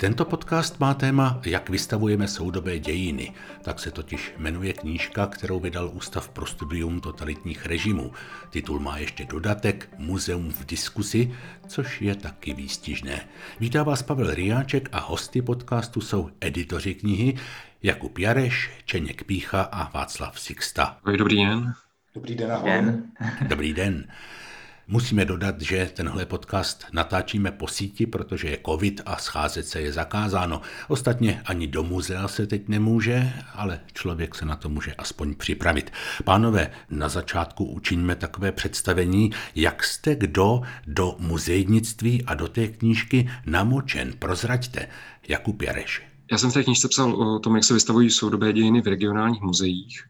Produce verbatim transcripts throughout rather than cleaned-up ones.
Tento podcast má téma Jak vystavujeme soudobé dějiny. Tak se totiž jmenuje knížka, kterou vydal Ústav pro studium totalitních režimů. Titul má ještě dodatek Muzeum v diskusi, což je taky výstižné. Vítá vás Pavel Ryáček a hosty podcastu jsou editoři knihy Jakub Jareš, Čeněk Pýcha a Václav Sixta. Dobrý den. Dobrý den, ahoj. Dobrý den. Musíme dodat, že tenhle podcast natáčíme po síti, protože je covid a scházet se je zakázáno. Ostatně ani do muzea se teď nemůže, ale člověk se na to může aspoň připravit. Pánové, na začátku učiňme takové představení, jak jste kdo do muzejnictví a do té knížky namočen. Prozraďte. Jakub Jareš. Já jsem v té knížce psal o tom, jak se vystavují soudobé dějiny v regionálních muzeích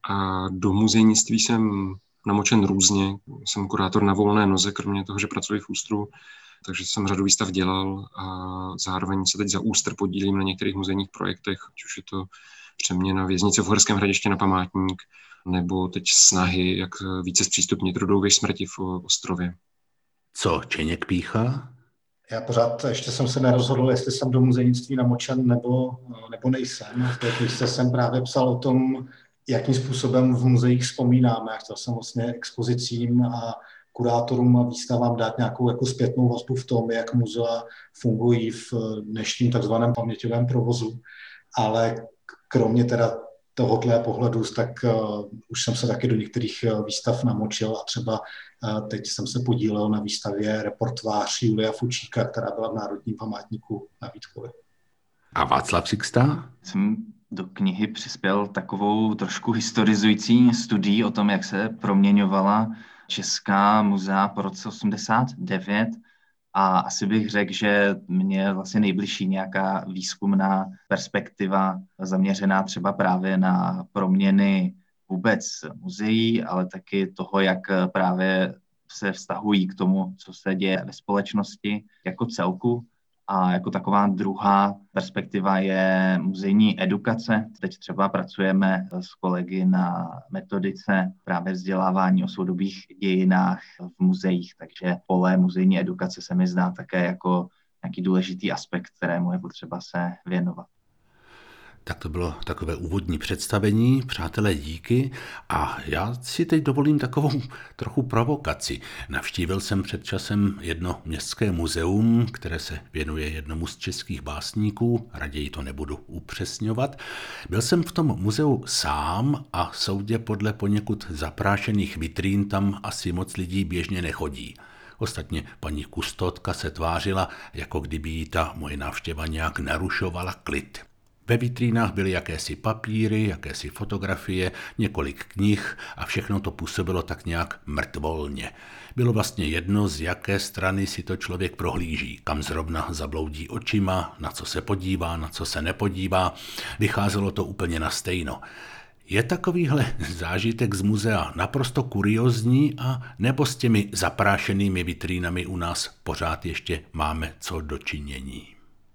a do muzejnictví jsem namočen různě. Jsem kurátor na volné noze, kromě toho, že pracuji v ÚSTRu, takže jsem řadu výstav dělal a zároveň se teď za ÚSTR podílím na některých muzejních projektech, ať už je to přeměna věznice v Uherském Hradišti na památník, nebo teď snahy, jak více zpřístupnit Rudou věž smrti v Ostrově. Co, Čeněk Pýcha? Já pořád ještě jsem se nerozhodl, jestli jsem do muzejnictví namočen nebo, nebo nejsem. V té knižce jsem právě psal o tom, jakým způsobem v muzeích vzpomínáme. Chtěl jsem vlastně expozicím a kurátorům a výstavám dát nějakou jako zpětnou vazbu v tom, jak muzea fungují v dnešním takzvaném paměťovém provozu. Ale kromě teda tohohle pohledu, tak uh, už jsem se taky do některých uh, výstav namočil a třeba uh, teď jsem se podílel na výstavě Reportvář Julia Fučíka, která byla v Národním památníku na Vítkově. A Václav Sixta? Jsem do knihy přispěl takovou trošku historizující studií o tom, jak se proměňovala česká muzea po roce osmdesát devět a asi bych řekl, že mě vlastně nejbližší nějaká výzkumná perspektiva zaměřená třeba právě na proměny vůbec muzeí, ale taky toho, jak právě se vztahují k tomu, co se děje ve společnosti jako celku. A jako taková druhá perspektiva je muzejní edukace. Teď třeba pracujeme s kolegy na metodice právě vzdělávání o soudobých dějinách v muzeích, takže pole muzejní edukace se mi zdá také jako nějaký důležitý aspekt, kterému je potřeba se věnovat. Tak to bylo takové úvodní představení, přátelé, díky. A já si teď dovolím takovou trochu provokaci. Navštívil jsem před časem jedno městské muzeum, které se věnuje jednomu z českých básníků, raději to nebudu upřesňovat. Byl jsem v tom muzeu sám a soudě podle poněkud zaprášených vitrín tam asi moc lidí běžně nechodí. Ostatně paní kustotka se tvářila, jako kdyby jí ta moje návštěva nějak narušovala klid. Ve vitrínách byly jakési papíry, jakési fotografie, několik knih a všechno to působilo tak nějak mrtvolně. Bylo vlastně jedno, z jaké strany si to člověk prohlíží, kam zrovna zabloudí očima, na co se podívá, na co se nepodívá. Vycházelo to úplně na stejno. Je takovýhle zážitek z muzea naprosto kuriózní a nebo s těmi zaprášenými vitrínami u nás pořád ještě máme co dočinění?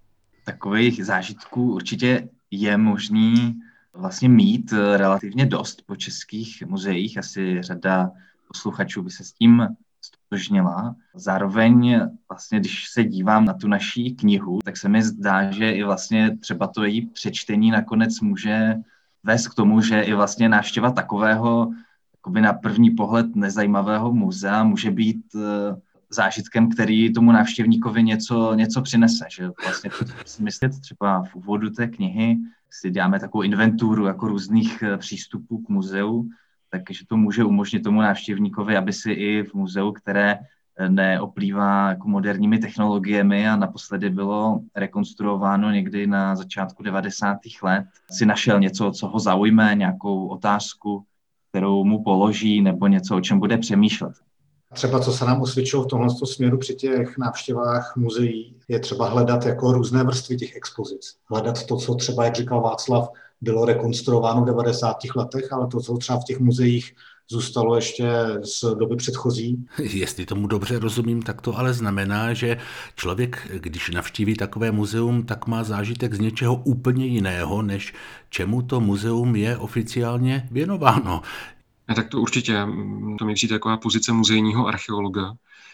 Takových zážitků určitě je možný vlastně mít relativně dost po českých muzeích. Asi řada posluchačů by se s tím ztotožnila. Zároveň vlastně, když se dívám na tu naší knihu, tak se mi zdá, že i vlastně třeba to její přečtení nakonec může vést k tomu, že i vlastně návštěva takového jakoby na první pohled nezajímavého muzea může být zážitkem, který tomu návštěvníkovi něco, něco přinese. Že vlastně si myslet třeba v úvodu té knihy si děláme takovou inventuru jako různých přístupů k muzeu, takže to může umožnit tomu návštěvníkovi, aby si i v muzeu, které neoplývá jako moderními technologiemi a naposledy bylo rekonstruováno někdy na začátku devadesátých let, si našel něco, co ho zaujme, nějakou otázku, kterou mu položí, nebo něco, o čem bude přemýšlet. Třeba co se nám osvědčilo v tomhle směru při těch návštěvách muzeí, je třeba hledat jako různé vrstvy těch expozic. Hledat to, co třeba, jak říkal Václav, bylo rekonstruováno v devadesátých letech, ale to, co třeba v těch muzeích zůstalo ještě z doby předchozí. Jestli tomu dobře rozumím, tak to ale znamená, že člověk, když navštíví takové muzeum, tak má zážitek z něčeho úplně jiného, než čemu to muzeum je oficiálně věnováno. Ne, tak to určitě. To mi přijde taková pozice muzejního archeologa,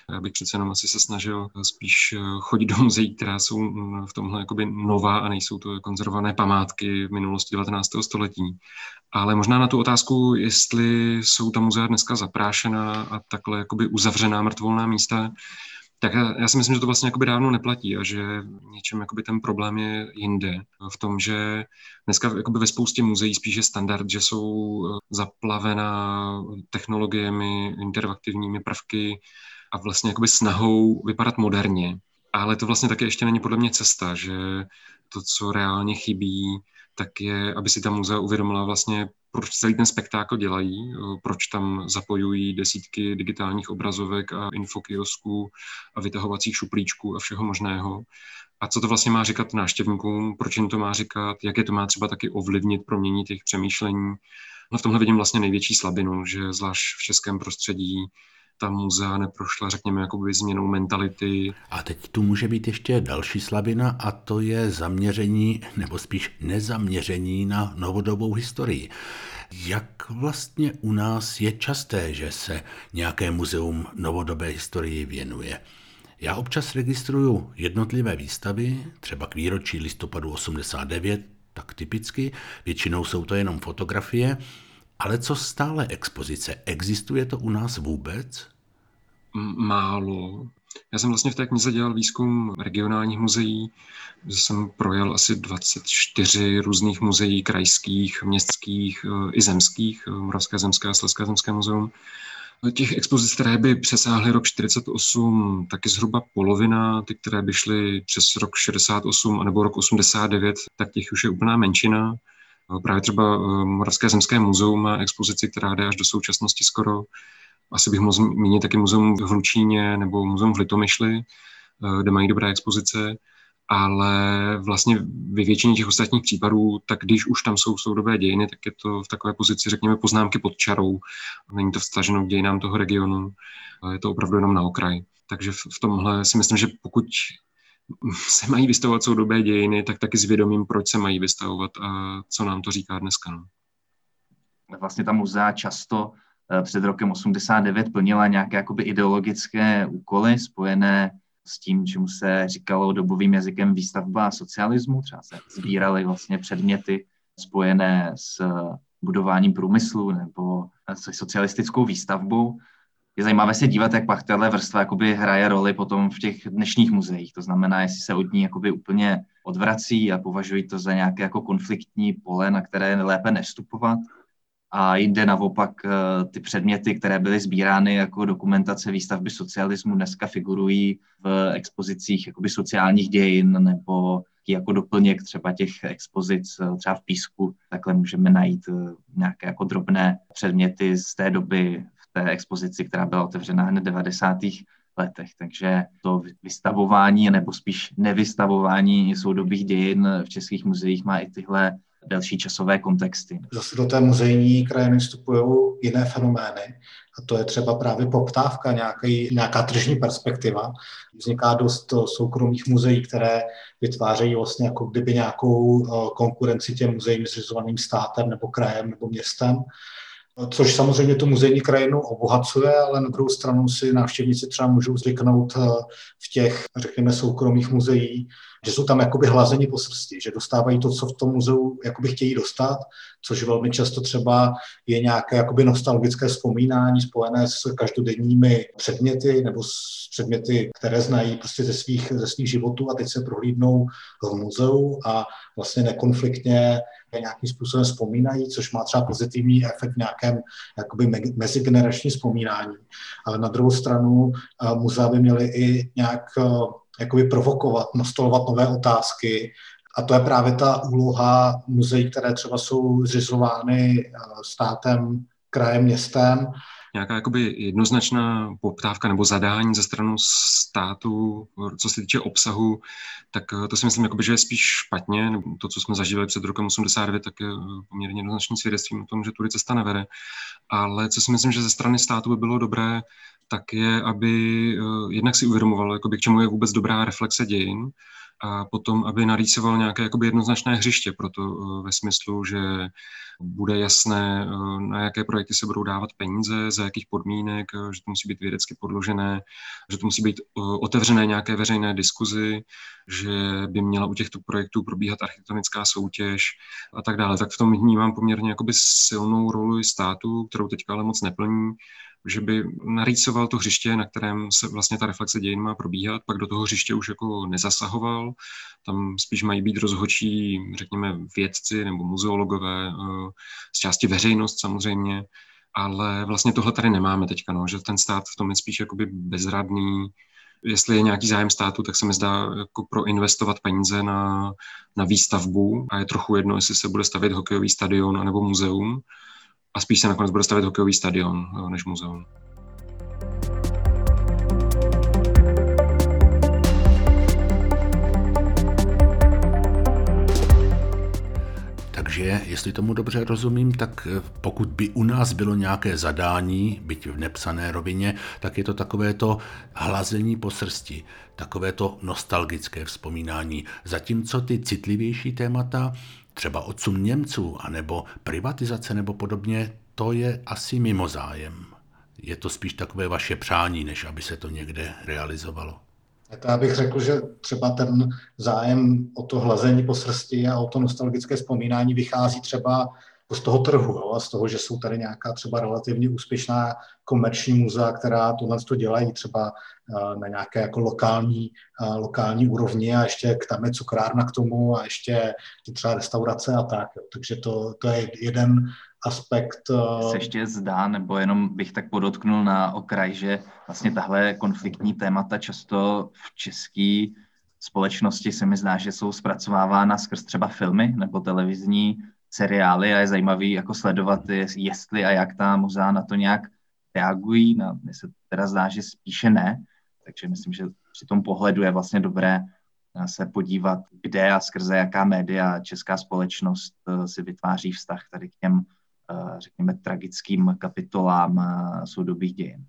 Já bych přece jenom asi se snažil spíš chodit do muzeí, která jsou v tomhle jakoby nová a nejsou to konzervované památky v minulosti devatenáctého století. Ale možná na tu otázku, jestli jsou ta muzea dneska zaprášená a takhle jakoby uzavřená mrtvolná místa, tak já, já si myslím, že to vlastně jakoby dávno neplatí a že něčem jakoby ten problém je jinde. V tom, že dneska jakoby ve spoustě muzeí spíš je standard, že jsou zaplavená technologiemi, interaktivními prvky a vlastně jakoby snahou vypadat moderně. Ale to vlastně taky ještě není podle mě cesta, že to, co reálně chybí, tak je, aby si ta muzea uvědomila vlastně, proč celý ten spektákl dělají, proč tam zapojují desítky digitálních obrazovek a infokiosků a vytahovacích šuplíčků a všeho možného. A co to vlastně má říkat návštěvníkům, proč jim to má říkat, jak je to má třeba taky ovlivnit, proměnit jejich přemýšlení. No v tomhle vidím vlastně největší slabinu, že zvlášť v českém prostředí ta muzea neprošla, řekněme, jakoby změnou mentality. A teď tu může být ještě další slabina a to je zaměření, nebo spíš nezaměření na novodobou historii. Jak vlastně u nás je časté, že se nějaké muzeum novodobé historii věnuje? Já občas registruju jednotlivé výstavy, třeba k výročí listopadu osmdesát devět, tak typicky, většinou jsou to jenom fotografie, ale co stále expozice? Existuje to u nás vůbec? Málo. Já jsem vlastně v té knize dělal výzkum regionálních muzeí, že jsem projel asi dvacet čtyři různých muzeí, krajských, městských i zemských, Moravské zemské a Slezské zemské muzeum. Těch expozic, které by přesáhly rok čtyřicet osm, taky zhruba polovina, ty, které by šly přes rok šedesát osm anebo rok osmdesát devět, tak těch už je úplná menšina. Právě třeba Moravské zemské muzeum má expozici, která jde až do současnosti skoro. Asi bych mohl zmínit taky muzeum v Hlučíně nebo muzeum v Litomyšli, kde mají dobré expozice, ale vlastně ve většině těch ostatních případů, tak když už tam jsou soudobé dějiny, tak je to v takové pozici, řekněme, poznámky pod čarou. Není to vstaženo k dějinám toho regionu, je to opravdu jenom na okraj. Takže v tomhle si myslím, že pokud se mají vystavovat soudobé dějiny, tak taky zvědomím, proč se mají vystavovat a co nám to říká dneska. No. Vlastně ta muzea často před rokem osmdesát devět plnila nějaké jakoby ideologické úkoly spojené s tím, čemu se říkalo dobovým jazykem výstavba socialismu. Třeba se sbíraly vlastně předměty spojené s budováním průmyslu nebo s socialistickou výstavbou. Je zajímavé se dívat, jak pak tahle vrstva jakoby hraje roli potom v těch dnešních muzeích. To znamená, jestli se od ní jakoby úplně odvrací a považují to za nějaké jako konfliktní pole, na které je lépe nevstupovat. A jinde naopak ty předměty, které byly sbírány jako dokumentace výstavby socialismu, dneska figurují v expozicích jakoby sociálních dějin nebo jako doplněk třeba těch expozic třeba v Písku. Takhle můžeme najít nějaké jako drobné předměty z té doby v té expozici, která byla otevřena hned v devadesátých letech. Takže to vystavování nebo spíš nevystavování soudobých dějin v českých muzeích má i tyhle další časové kontexty. Zase do té muzejní krajiny vstupují jiné fenomény a to je třeba právě poptávka, nějaký, nějaká tržní perspektiva. Vzniká dost soukromých muzeí, které vytvářejí vlastně jako kdyby nějakou konkurenci těm muzeím zřizovaným státem nebo krajem nebo městem, což samozřejmě tu muzejní krajinu obohacuje, ale na druhou stranu si návštěvníci třeba můžou zvyknout v těch, řekněme, soukromých muzeí, že jsou tam jakoby hlazeni po srsti, že dostávají to, co v tom muzeu jakoby chtějí dostat, což velmi často třeba je nějaké jakoby nostalgické vzpomínání spojené s každodenními předměty nebo s předměty, které znají prostě ze svých, ze svých životů a teď se prohlídnou v muzeu a vlastně nekonfliktně nějakým způsobem vzpomínají, což má třeba pozitivní efekt v nějakém jakoby mezigenerační vzpomínání. Ale na druhou stranu muzea by měly i nějak jakoby provokovat, nastolovat nové otázky. A to je právě ta úloha muzeí, které třeba jsou zřizovány státem, krajem, městem. Nějaká jakoby jednoznačná poptávka nebo zadání ze strany státu, co se týče obsahu, tak to si myslím, jakoby, že je spíš špatně. To, co jsme zažili před rokem osmdesát devět, tak je poměrně jednoznačný svědectvím o tom, že tudy cesta nevede. Ale co si myslím, že ze strany státu by bylo dobré, tak je, aby jednak si uvědomoval, jakoby, k čemu je vůbec dobrá reflexe dějin, a potom, aby narýsoval nějaké jakoby jednoznačné hřiště pro to ve smyslu, že bude jasné, na jaké projekty se budou dávat peníze, za jakých podmínek, že to musí být vědecky podložené, že to musí být otevřené nějaké veřejné diskuzi, že by měla u těchto projektů probíhat architektonická soutěž a tak dále. Tak v tom vnímám poměrně jakoby silnou roli státu, kterou teďka ale moc neplní, že by narýsoval to hřiště, na kterém se vlastně ta reflexe dějin má probíhat, pak do toho hřiště už jako nezasahoval. Tam spíš mají být rozhodčí, řekněme, vědci nebo muzeologové, z části veřejnost samozřejmě, ale vlastně tohle tady nemáme teďka, no, že ten stát v tom je spíš jakoby bezradný. Jestli je nějaký zájem státu, tak se mi zdá jako proinvestovat peníze na, na výstavbu a je trochu jedno, jestli se bude stavět hokejový stadion anebo muzeum. A spíš se nakonec bude stavět hokejový stadion než muzeum. Takže, jestli tomu dobře rozumím, tak pokud by u nás bylo nějaké zadání, byť v nepsané rovině, tak je to takové to hlazení po srsti, takové to nostalgické vzpomínání. Zatímco ty citlivější témata, třeba odsun Němců, anebo privatizace nebo podobně, to je asi mimo zájem. Je to spíš takové vaše přání, než aby se to někde realizovalo. To já bych řekl, že třeba ten zájem o to hlazení po srsti a o to nostalgické vzpomínání vychází třeba z toho trhu, jo, a z toho, že jsou tady nějaká třeba relativně úspěšná komerční muzea, která tohle to dělají třeba na nějaké jako lokální, lokální úrovni a ještě tam je cukrárna k tomu a ještě třeba restaurace a tak. Jo. Takže to, to je jeden aspekt. Se ještě zdá, nebo jenom bych tak podotknul na okraj, že vlastně tahle konfliktní témata často v české společnosti se mi zdá, že jsou zpracovávána skrz třeba filmy nebo televizní seriály a je zajímavý jako sledovat, jestli a jak ta muzea na to nějak reagují. No, mně se teda zdá, že spíše ne, takže myslím, že při tom pohledu je vlastně dobré se podívat, kde a skrze jaká média česká společnost si vytváří vztah tady k těm, řekněme, tragickým kapitolám soudobých dějin.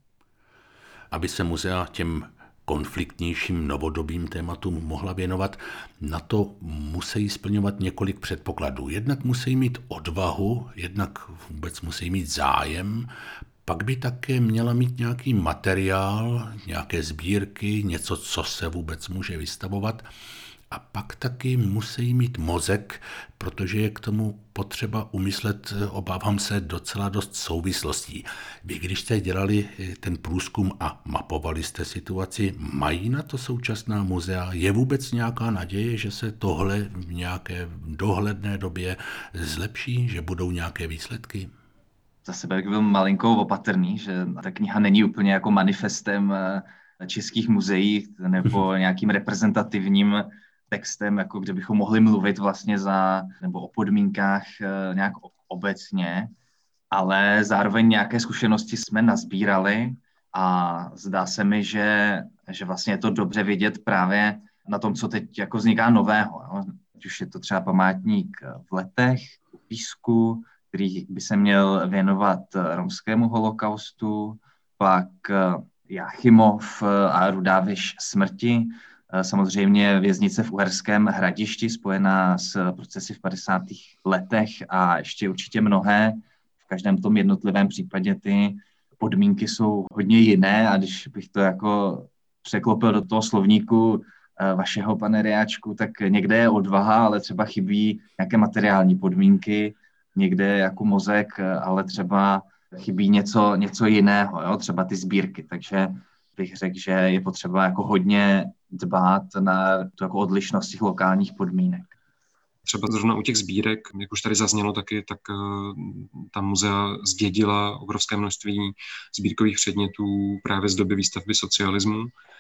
Aby se muzea těm konfliktnějším novodobým tématům mohla věnovat, na to musí splňovat několik předpokladů. Jednak musí mít odvahu, jednak vůbec musí mít zájem, pak by také měla mít nějaký materiál, nějaké sbírky, něco, co se vůbec může vystavovat. A pak taky musí mít mozek, protože je k tomu potřeba umyslet, obávám se, docela dost souvislostí. Vy, když jste dělali ten průzkum a mapovali jste situaci, mají na to současná muzea? Je vůbec nějaká naděje, že se tohle v nějaké dohledné době zlepší, že budou nějaké výsledky? Za sebe bych byl malinkou opatrný, že ta kniha není úplně jako manifestem českých muzeí nebo nějakým reprezentativním textem, jako kde bychom mohli mluvit vlastně za, nebo o podmínkách nějak obecně, ale zároveň nějaké zkušenosti jsme nazbírali a zdá se mi, že, že vlastně je to dobře vidět právě na tom, co teď jako vzniká nového. Jo? Ať už je to třeba památník v Letech, v Písku, který by se měl věnovat romskému holokaustu, pak Jáchymov a Rudá věž smrti, samozřejmě věznice v Uherském Hradišti spojená s procesy v padesátých letech a ještě určitě mnohé. V každém tom jednotlivém případě ty podmínky jsou hodně jiné a když bych to jako překlopil do toho slovníku vašeho, pane Riáčku, tak někde je odvaha, ale třeba chybí nějaké materiální podmínky, někde jako mozek, ale třeba chybí něco, něco jiného, jo? Třeba ty sbírky, takže bych řekl, že je potřeba jako hodně dbát na tu jako odlišnost těch lokálních podmínek. Třeba zrovna u těch sbírek, jak už tady zaznělo taky, tak uh, ta muzea zdědila obrovské množství sbírkových předmětů právě z doby výstavby socialismu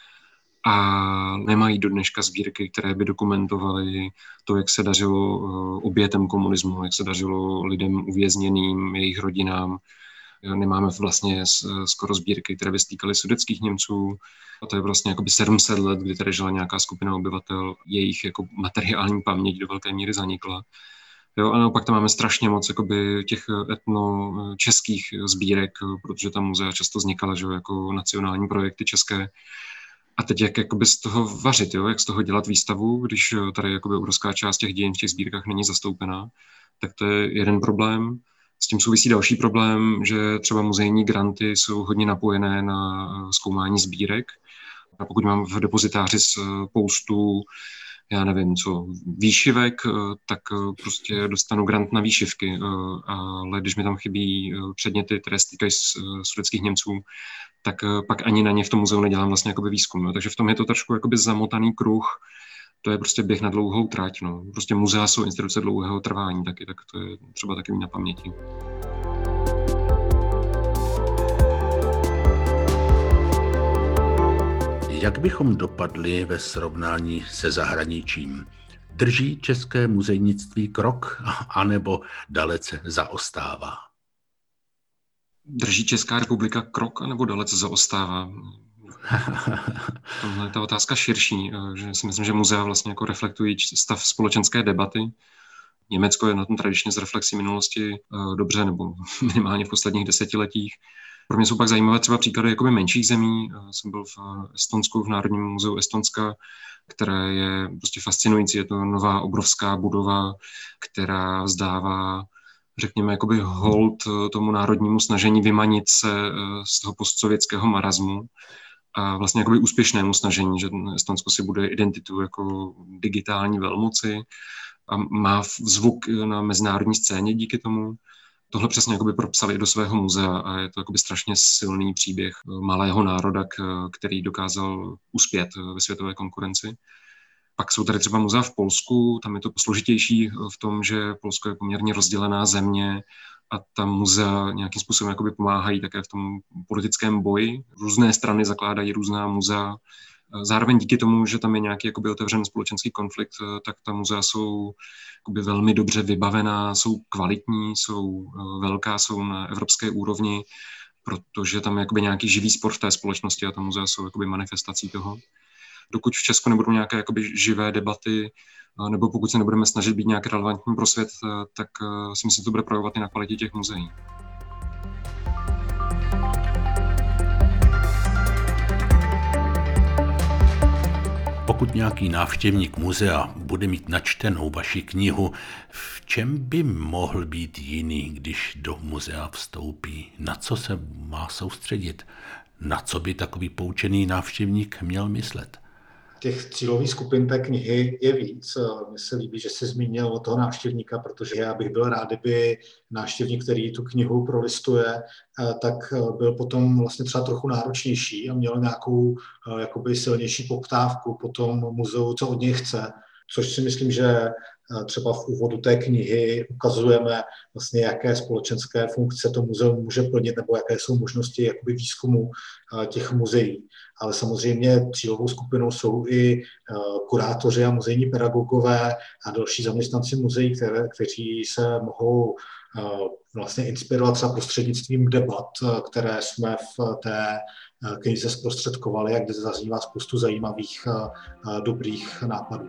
a nemají do dneška sbírky, které by dokumentovaly to, jak se dařilo uh, obětem komunismu, jak se dařilo lidem uvězněným, jejich rodinám. Nemáme vlastně skoro sbírky, které by stýkaly sudetských Němců. A to je vlastně jakoby sedm set let, kdy tady žila nějaká skupina obyvatel, jejich jako materiální paměť do velké míry zanikla. Jo, a naopak tam máme strašně moc jakoby, těch etno českých sbírek, protože tam muzea často vznikala, že, jako nacionální projekty české. A teď jak jakoby z toho vařit, jo? Jak z toho dělat výstavu, když tady jakoby obrovská část těch dějin v těch sbírkách není zastoupená, tak to je jeden problém. S tím souvisí další problém, že třeba muzejní granty jsou hodně napojené na zkoumání sbírek. A pokud mám v depozitáři spoustu, já nevím co, výšivek, tak prostě dostanu grant na výšivky. Ale když mi tam chybí předměty, které se týkají sudetských Němců, tak pak ani na ně v tom muzeu nedělám vlastně jakoby výzkum. No. Takže v tom je to trošku jakoby zamotaný kruh. To je prostě běh na dlouhou trať. No. Prostě muzea jsou instituce dlouhého trvání taky, tak to je třeba taky mít na paměti. Jak bychom dopadli ve srovnání se zahraničím? Drží české muzejnictví krok, anebo dalece zaostává? Drží Česká republika krok, anebo dalece zaostává? Tohle je ta otázka širší, že si myslím, že muzea vlastně jako reflektují stav společenské debaty. Německo je na tom tradičně z reflexí minulosti dobře, nebo minimálně v posledních desetiletích. Pro mě jsou pak zajímavé třeba příklady jakoby menších zemí. Jsem byl v Estonsku, v Národním muzeu Estonska, které je prostě fascinující. Je to nová obrovská budova, která vzdává, řekněme, jakoby hold tomu národnímu snažení vymanit se z toho postsovětského marazmu a vlastně jakoby úspěšnému snažení, že Estonsko si bude identitu jako digitální velmoci a má zvuk na mezinárodní scéně díky tomu. Tohle přesně jakoby propsali do svého muzea a je to jakoby strašně silný příběh malého národa, který dokázal uspět ve světové konkurenci. Pak jsou tady třeba muzea v Polsku, tam je to složitější v tom, že Polsko je poměrně rozdělená země a tam muzea nějakým způsobem jakoby pomáhají také v tom politickém boji. Různé strany zakládají různá muzea. Zároveň díky tomu, že tam je nějaký jakoby otevřený společenský konflikt, tak ta muzea jsou jakoby velmi dobře vybavená, jsou kvalitní, jsou velká, jsou na evropské úrovni, protože tam je jakoby nějaký živý spor v té společnosti a ta muzea jsou jakoby manifestací toho. Dokud v Česku nebudou nějaké jakoby živé debaty, nebo pokud se nebudeme snažit být nějak relevantní pro svět, tak si myslím, že to bude projevovat i na kvalitě těch muzeí. Pokud nějaký návštěvník muzea bude mít načtenou vaši knihu, v čem by mohl být jiný, když do muzea vstoupí? Na co se má soustředit? Na co by takový poučený návštěvník měl myslet? Těch cílových skupin té knihy je víc. Mně se líbí, že jsi zmínil o toho návštěvníka, protože já bych byl rád, kdyby návštěvník, který tu knihu prolistuje, tak byl potom vlastně třeba trochu náročnější a měl nějakou jakoby silnější poptávku po tom muzeu, co od něj chce. Což si myslím, že třeba v úvodu té knihy ukazujeme vlastně, jaké společenské funkce to muzeum může plnit nebo jaké jsou možnosti jakoby výzkumu těch muzeí. Ale samozřejmě cílovou skupinou jsou i kurátoři a muzejní pedagogové a další zaměstnanci muzeí, které, kteří se mohou vlastně inspirovat třeba prostřednictvím debat, které jsme v té knize zprostředkovali a kde zaznívá spoustu zajímavých dobrých nápadů.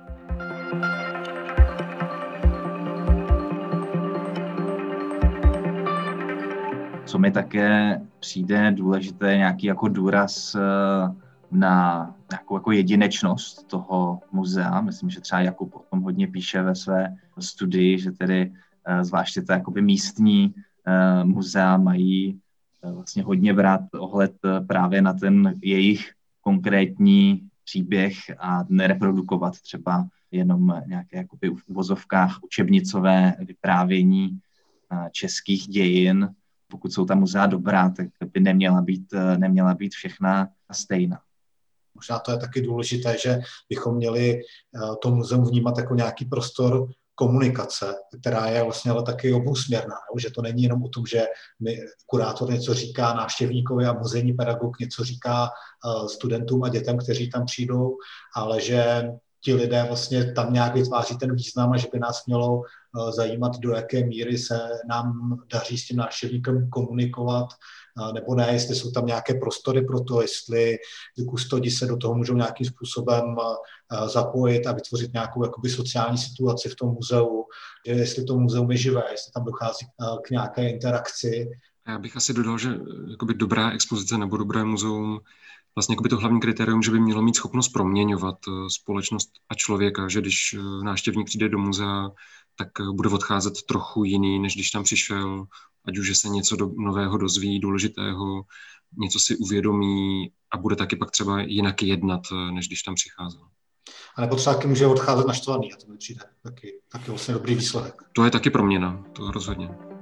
Co mi také přijde důležité, nějaký jako důraz na nějakou jako jedinečnost toho muzea. Myslím, že třeba Jakub o tom hodně píše ve své studii, že tedy zvláště to jakoby místní muzea mají vlastně hodně brát ohled právě na ten jejich konkrétní příběh a nereprodukovat třeba jenom nějaké jakoby v uvozovkách učebnicové vyprávění českých dějin. Pokud jsou ta muzea dobrá, tak by neměla být, neměla být všechna stejná. Možná to je taky důležité, že bychom měli to muzeum vnímat jako nějaký prostor komunikace, která je vlastně ale taky obousměrná, že to není jenom o tom, že my, kurátor něco říká návštěvníkovi a muzejní pedagog něco říká studentům a dětem, kteří tam přijdou, ale že ti lidé vlastně tam nějak vytváří ten význam a že by nás mělo zajímat, do jaké míry se nám daří s tím návštěvníkem komunikovat nebo ne, jestli jsou tam nějaké prostory pro to, jestli kustodi se do toho můžou nějakým způsobem zapojit a vytvořit nějakou jakoby sociální situaci v tom muzeu, že jestli to muzeum je živé, jestli tam dochází k nějaké interakci. Já bych asi dodal, že jakoby dobrá expozice nebo dobré muzeum, vlastně jakoby to hlavní kritérium, že by mělo mít schopnost proměňovat společnost a člověka, že když návštěvník přijde do muzea, tak bude odcházet trochu jiný, než když tam přišel, ať už že se něco do, nového dozví, důležitého, něco si uvědomí a bude taky pak třeba jinak jednat, než když tam přicházel. A nebo třeba taky může odcházet naštvaný a to mi přijde taky, taky vlastně dobrý výsledek. To je taky proměna, to rozhodně.